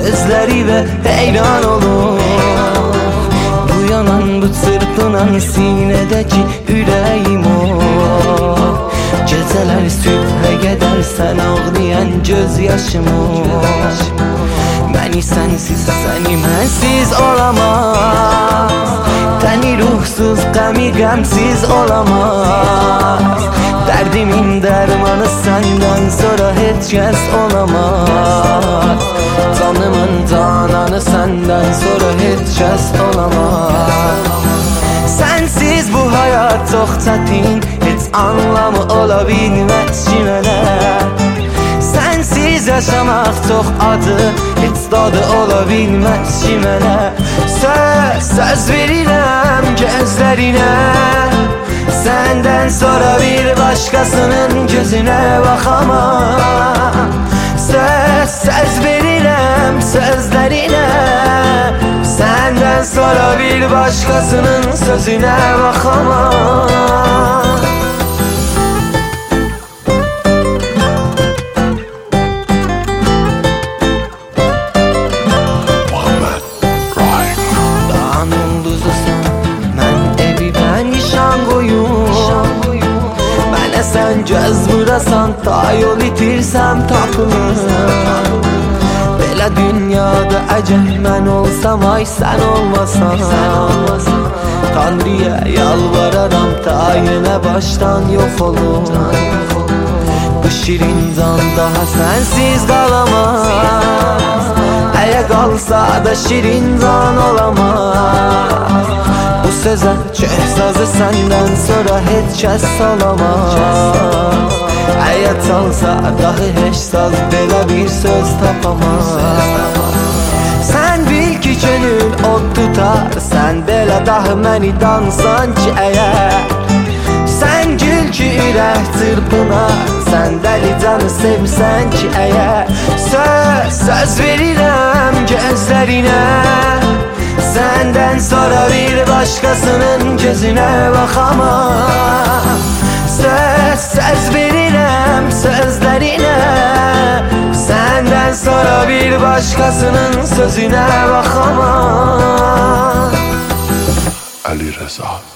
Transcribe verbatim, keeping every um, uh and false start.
gözleri ve heyran olur. Bu yanan, bu çırpınan sinedeki yüreğim o. Geceler sübhe gedər sən ağlayan gözyaşım o. Məni sənsiz, səni mənsiz olamaz. Təni ruhsuz, qəmi qəmsiz olamaz. Dərdimin dərmanı səndən sonra heç kəs olamaz. Canımın cananı səndən sonra heç kəs olamaz. Sənsiz bu hayat çox çətin, heç anlamı ola bilməz ki mənə. Sənsiz yaşamaq çox acı, heç dadı ola bilməz ki mənə. Söz, söz verirəm gözlərinə, səndən sonra bir başqasının gözünə baxamam. Söz, söz verirəm sözlərinə, səndən sonra bir başqasının sözünə baxamam. Sən göz vurasan, ta yol itirsəm tapılır. Belə dünyada əcəl mən olsam, ay sən olmasan. Tanrıya yalvararam, ta yenə başdan yox olur. Bu şirin can daha sənsiz qalamaz. Əgər qalsa da şirin can olamaz. Bu sözə çox sazı səndən sonra heç kəs salamaz. Əgər çalsa dahi heç saz belə bir söz tapamaz. Sən bil ki könül od tutar, sən belə dahi məni dansan ki əgər. Sən gül ki ürək çırpınar, sən dəli canı sevsən ki əgər. Söz, söz verirəm gözlərinə, səndən sonra bir başqasının gözünə baxamam. Söz, söz verirəm sözlərinə, səndən sonra bir başqasının sözünə baxamam. Ali Reza.